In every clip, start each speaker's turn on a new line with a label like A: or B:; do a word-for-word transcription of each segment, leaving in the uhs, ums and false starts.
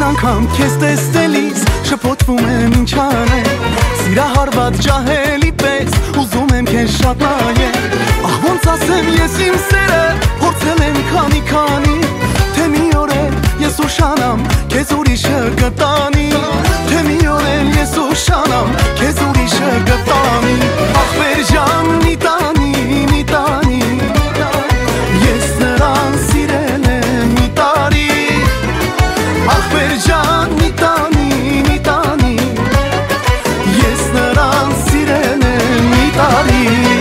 A: անգամ քեզ տեսնելիս շփոթվում եմ ինչ անեմ Սիրահարված ջահելի պես ուզում եմ քեզ շատ նայել Ահ ոնց ասեմ ես իմ սերը փորձել եմ քանի-քանի Թե մի օր էլ ես ուշանամ քեզ ուրիշը կտանի Թե մի օր էլ ես ուշանամ քեզ ուրիշը կտանի Ախպեր ջան մի տանի, մի տանի Ես նրան սիրել եմ մի տարի Ախպեր ջան մի տանի, մի տանի Ես նրան սիրել եմ մի տարի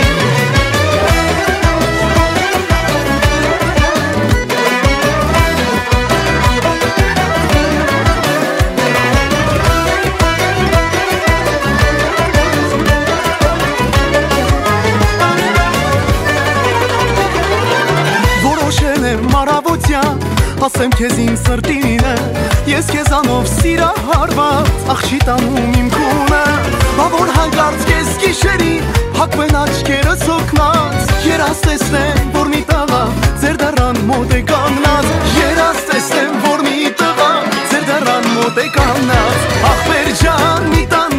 A: Ասեմ քեզ իմ սրտինը Ես քեզանով սիրահարված Ախ չի տանում իմ քունը Բա որ հանկարծ քեզ գիշերի Հակվեն աչքերս հոգնած Երաս տեսնեմ որ մի տղա Ձեր դռան մոտ է կանգնած Երաս տեսնեմ որ մի տղա Ձեր դռան մոտ է կանգնած Ախպեր ջան մի տան